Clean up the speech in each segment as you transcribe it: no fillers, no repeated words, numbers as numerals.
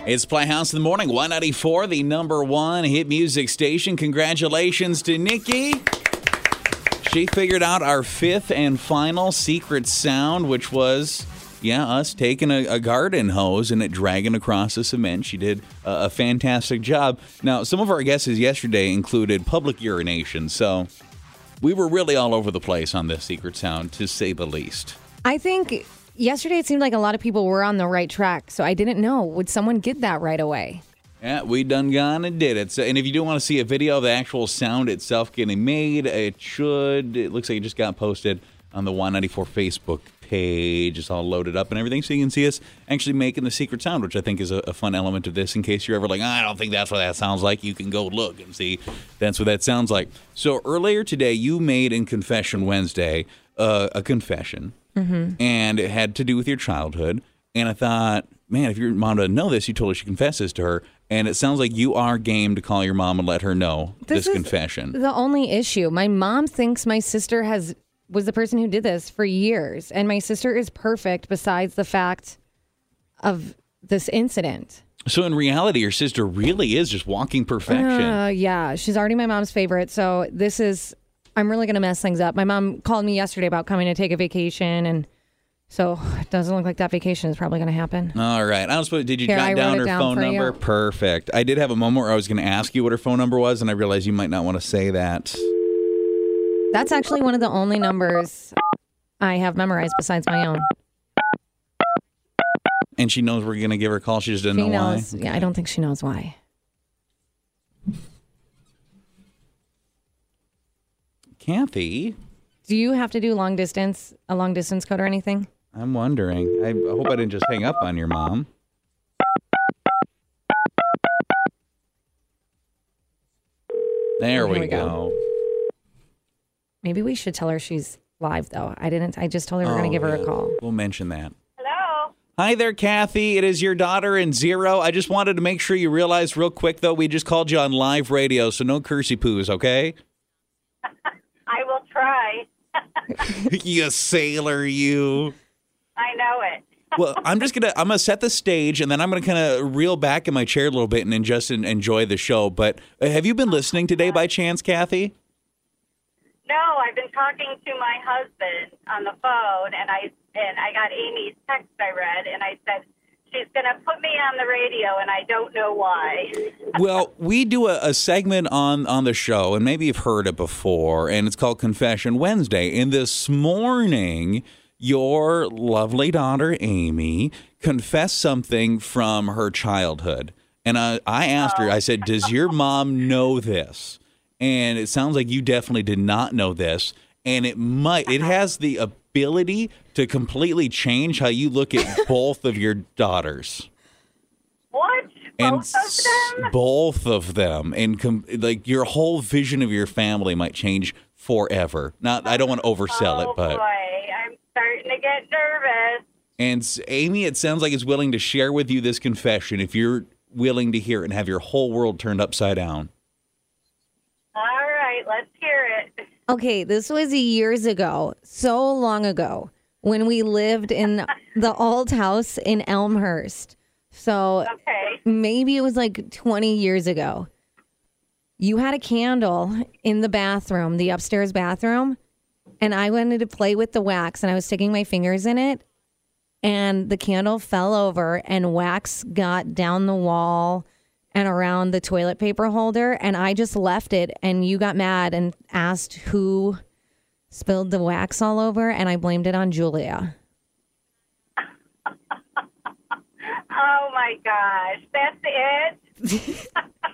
It's Playhouse in the Morning, 194, the number one hit music station. Congratulations to Nikki. She figured out our fifth and final secret sound, which was, us taking a garden hose and it dragging across the cement. She did a fantastic job. Now, some of our guesses yesterday included public urination, so we were really all over the place on this secret sound, to say the least. I think yesterday it seemed like a lot of people were on the right track, so I didn't know. Would someone get that right away? Yeah, we done gone and did it. So, and if you do want to see a video of the actual sound itself getting made, it looks like it just got posted on the 194 Facebook page. It's all loaded up and everything, so you can see us actually making the secret sound, which I think is a fun element of this in case you're ever like, I don't think that's what that sounds like. You can go look and see that's what that sounds like. So earlier today, you made in Confession Wednesday a confession, and it had to do with your childhood. And I thought, man, if your mom doesn't know this, you totally should confess this to her. And it sounds like you are game to call your mom and let her know this confession. The only issue, my mom thinks my sister was the person who did this for years. And my sister is perfect besides the fact of this incident. So in reality, your sister really is just walking perfection. Yeah, she's already my mom's favorite. So I'm really going to mess things up. My mom called me yesterday about coming to take a vacation, and so it doesn't look like that vacation is probably going to happen. All right. Did you jot down her phone number? Perfect. I did have a moment where I was going to ask you what her phone number was, and I realized you might not want to say that. That's actually one of the only numbers I have memorized besides my own. And she knows we're going to give her a call. She just doesn't know why. Yeah, I don't think she knows why. Kathy? Do you have to do a long distance code or anything? I'm wondering. I hope I didn't just hang up on your mom. There we go. Maybe we should tell her she's live, though. I just told her we're going to give her a call. We'll mention that. Hello. Hi there, Kathy. It is your daughter and Zero. I just wanted to make sure you realized real quick, though, we just called you on live radio, so no cursey poos, okay? I will try. You sailor, you. I know it. Well, I'm gonna set the stage, and then I'm gonna kind of reel back in my chair a little bit and just enjoy the show. But have you been listening today by chance, Kathy? No, I've been talking to my husband on the phone, and I got Amy's text I read, and I said, she's going to put me on the radio, and I don't know why. Well, we do a segment on the show, and maybe you've heard it before, and it's called Confession Wednesday. And this morning, your lovely daughter, Amy, confessed something from her childhood. And I asked her, I said, does your mom know this? And it sounds like you definitely did not know this. And it has the ability to completely change how you look at both of your daughters. What? Both of them? Both of them. And like your whole vision of your family might change forever. Not, I don't want to oversell it, but. Oh, boy. I'm starting to get nervous. And Amy, it sounds like is willing to share with you this confession if you're willing to hear it and have your whole world turned upside down. All right, let's hear it. Okay, this was years ago, so long ago, when we lived in the old house in Elmhurst. So maybe it was like 20 years ago. You had a candle in the bathroom, the upstairs bathroom, and I wanted to play with the wax, and I was sticking my fingers in it, and the candle fell over, and wax got down the wall and around the toilet paper holder, and I just left it, and you got mad and asked who spilled the wax all over, and I blamed it on Julia. Oh, my gosh. That's it?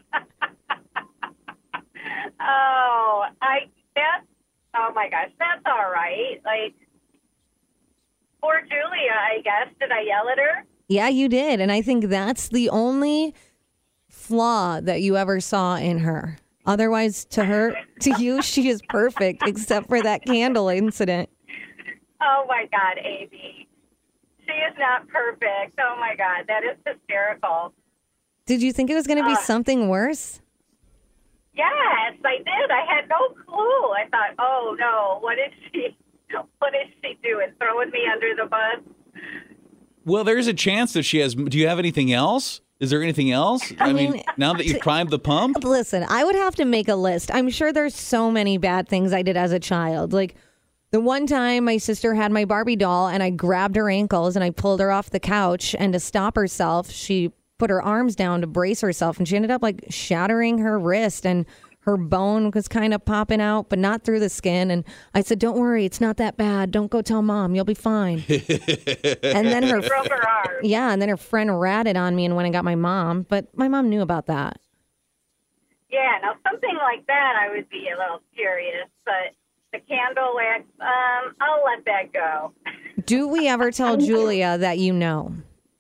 Oh, my gosh. That's all right. Like, poor Julia, I guess. Did I yell at her? Yeah, you did, and I think that's the only flaw that you ever saw in her. Otherwise, to you, she is perfect, except for that candle incident. Oh, my God, Amy. She is not perfect. Oh, my God. That is hysterical. Did you think it was going to be something worse? Yes, I did. I had no clue. I thought, oh, no, what is she doing? Throwing me under the bus? Well, there's a chance that she has. Do you have anything else? Is there anything else? I mean, now that you've climbed the pump? Listen, I would have to make a list. I'm sure there's so many bad things I did as a child. Like the one time my sister had my Barbie doll and I grabbed her ankles and I pulled her off the couch, and to stop herself, she put her arms down to brace herself, and she ended up like shattering her wrist, and her bone was kind of popping out, but not through the skin. And I said, don't worry, it's not that bad. Don't go tell Mom. You'll be fine. And then her broke her arm. Yeah, and then her friend ratted on me and went and got my mom, but my mom knew about that. Yeah, now something like that I would be a little curious, but the candle wax, I'll let that go. Do we ever tell Julia that you know?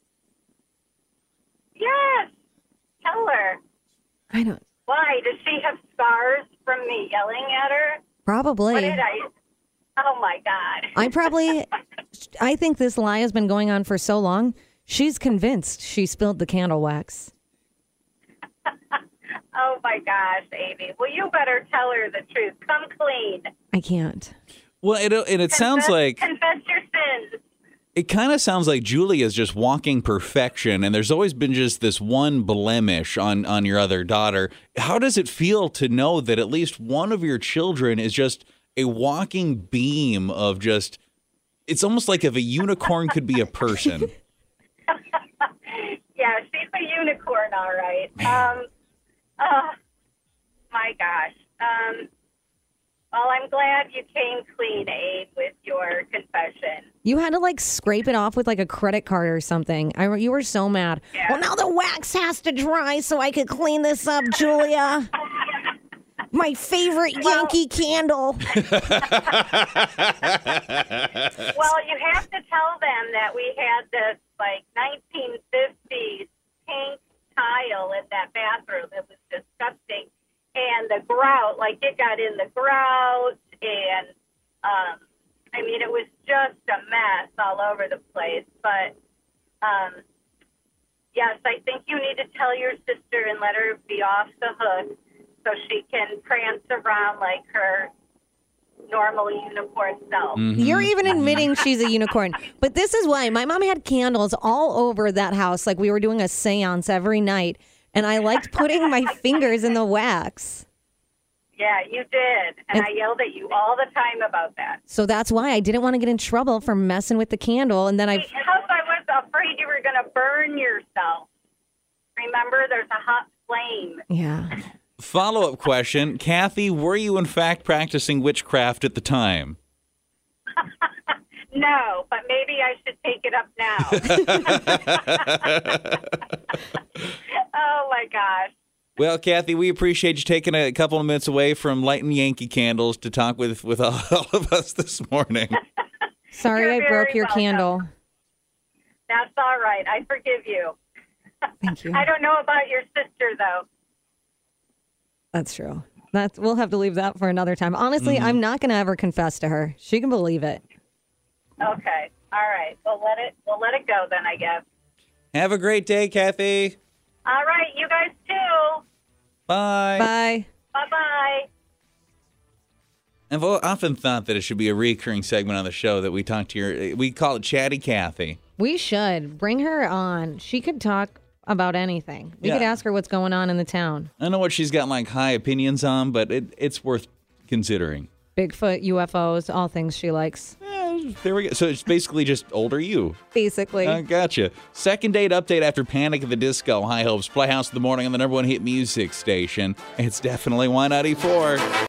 Yes. Tell her. I don't. Why? Does she have scars from me yelling at her? Probably. What did I? Oh, my God. I think this lie has been going on for so long, she's convinced she spilled the candle wax. Oh, my gosh, Amy. Well, you better tell her the truth. Come clean. I can't. Well, it sounds like... Confess your sins. It kind of sounds like Julia's just walking perfection, and there's always been just this one blemish on your other daughter. How does it feel to know that at least one of your children is just a walking beam of just... It's almost like if a unicorn could be a person. Yeah, she's a unicorn, all right. My gosh. Well, I'm glad you came clean, Abe, with your confession. You had to like scrape it off with like a credit card or something. You were so mad. Yeah. Well, now the wax has to dry so I could clean this up, Julia. My favorite Yankee candle. Well, you have to tell them that we had this like 1950s pink tile in that bathroom. It was disgusting. And the grout, like it got in the grout, and I mean, it was just a mess all over the place. But yes, I think you need to tell your sister and let her be off the hook so she can prance around like her normal unicorn self. Mm-hmm. You're even admitting she's a unicorn. But this is why my mom had candles all over that house. Like we were doing a seance every night. And I liked putting my fingers in the wax. Yeah, you did. And I yelled at you all the time about that. So that's why I didn't want to get in trouble for messing with the candle. And then Because I was afraid you were going to burn yourself. Remember, there's a hot flame. Yeah. Follow-up question. Kathy, were you in fact practicing witchcraft at the time? No, but maybe I should take it up now. Oh, my gosh. Well, Kathy, we appreciate you taking a couple of minutes away from lighting Yankee candles to talk with all of us this morning. Sorry You're I broke very your welcome. candle. That's all right. I forgive you. Thank you. I don't know about your sister, though. That's true. We'll have to leave that for another time. Honestly, I'm not going to ever confess to her. She can believe it. Okay. All right. We'll let it go then, I guess. Have a great day, Kathy. All right. You guys too. Bye. Bye. Bye-bye. I've often thought that it should be a recurring segment on the show that we talk to we call it Chatty Kathy. We should. Bring her on. She could talk about anything. We could ask her what's going on in the town. I know what she's got like high opinions on, but it's worth considering. Bigfoot, UFOs, all things she likes. There we go. So it's basically just older you. Basically. Gotcha. Second date update after Panic at the Disco. High Hopes Playhouse in the morning on the #1 hit music station. It's definitely Y94.